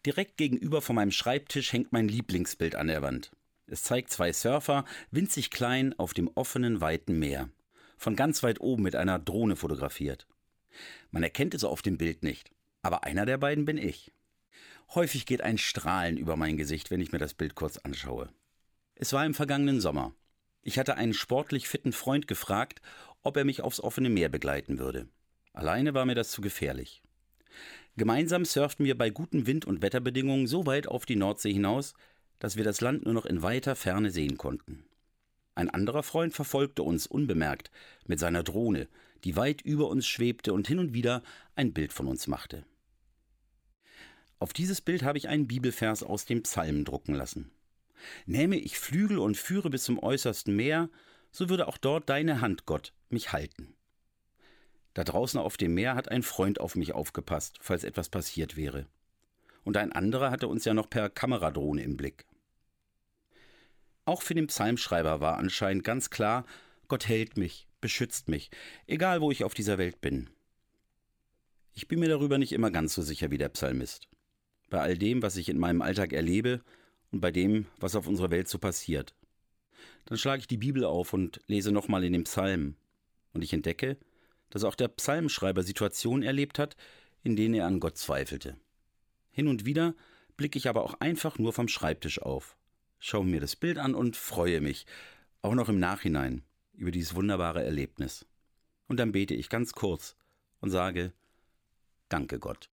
Direkt gegenüber von meinem Schreibtisch hängt mein Lieblingsbild an der Wand. Es zeigt zwei Surfer, winzig klein, auf dem offenen, weiten Meer. Von ganz weit oben mit einer Drohne fotografiert. Man erkennt es auf dem Bild nicht, aber einer der beiden bin ich. Häufig geht ein Strahlen über mein Gesicht, wenn ich mir das Bild kurz anschaue. Es war im vergangenen Sommer. Ich hatte einen sportlich fitten Freund gefragt, ob er mich aufs offene Meer begleiten würde. Alleine war mir das zu gefährlich. Gemeinsam surften wir bei guten Wind- und Wetterbedingungen so weit auf die Nordsee hinaus, dass wir das Land nur noch in weiter Ferne sehen konnten. Ein anderer Freund verfolgte uns unbemerkt mit seiner Drohne, die weit über uns schwebte und hin und wieder ein Bild von uns machte. Auf dieses Bild habe ich einen Bibelvers aus dem Psalm drucken lassen. Nähme ich Flügel und führe bis zum äußersten Meer, so würde auch dort deine Hand, Gott, mich halten. Da draußen auf dem Meer hat ein Freund auf mich aufgepasst, falls etwas passiert wäre. Und ein anderer hatte uns ja noch per Kameradrohne im Blick. Auch für den Psalmschreiber war anscheinend ganz klar, Gott hält mich, beschützt mich, egal wo ich auf dieser Welt bin. Ich bin mir darüber nicht immer ganz so sicher wie der Psalmist. Bei all dem, was ich in meinem Alltag erlebe und bei dem, was auf unserer Welt so passiert. Dann schlage ich die Bibel auf und lese nochmal in den Psalmen. Und ich entdecke, dass auch der Psalmschreiber Situationen erlebt hat, in denen er an Gott zweifelte. Hin und wieder blicke ich aber auch einfach nur vom Schreibtisch auf, schaue mir das Bild an und freue mich, auch noch im Nachhinein, über dieses wunderbare Erlebnis. Und dann bete ich ganz kurz und sage, Danke Gott.